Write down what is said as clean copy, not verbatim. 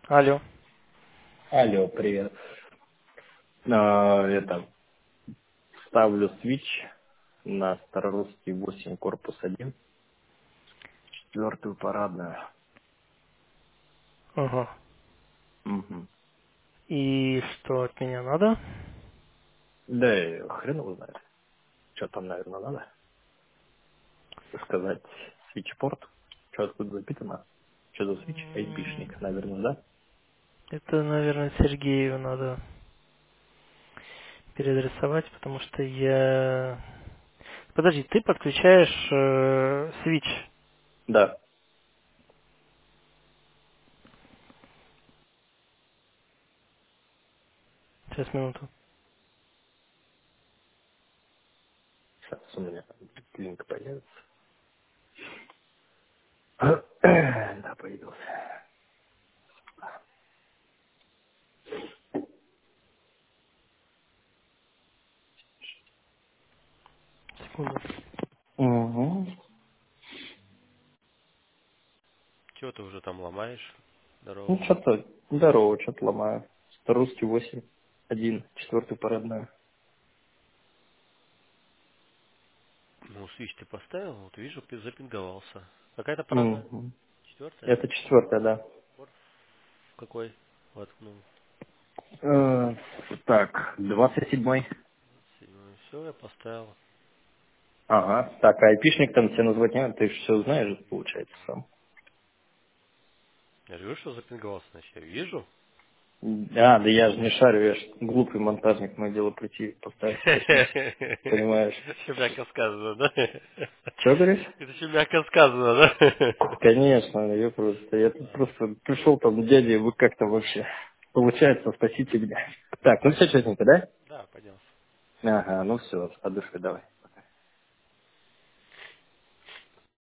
Алло. Алло, привет. Это, ставлю свич на Старорусский 8, корпус 1, четвертую парадную. Ага. Мгм. И что от меня надо? Да и хрен его знает. Что там, наверное, надо сказать. Свич-порт. Что тут запитано? Что за свич? М, Айпишник, наверное, да? Это, наверное, Сергею надо переадресовать, потому что я... Подожди, ты подключаешь свич. Да. Сейчас, минуту. Сейчас у меня линк появится. Да, появился. Секунду. Угу. Чего ты уже там ломаешь? Ну, Здорово. что-то, здорово, что-то ломаю. Старорусский 8, 1, четвертую парадную. Ну, свич ты поставил, вот вижу, ты запинговался. Какая-то парадная? Мгм. Четвертая? Это четвертая, да. Порт какой? Воткнул. Э, Так, 27-й. Седьмой. Все, я поставил. Ага. Так, а айпишник там тебе назвать не надо, ты же все знаешь, получается, сам. Я же вижу, что запинговался, значит, я вижу. Да я же не шарю, я ж глупый монтажник, мое дело прийти и поставить и починить. Понимаешь? Все мягко сказано, да? Что говоришь? Это еще мягко сказано, да? Конечно, я тут просто пришел там, дядя, вы как там вообще? Получается, спасите меня. Так, ну все четенько, да? Да, поднялся. Ага, ну все, от души давай.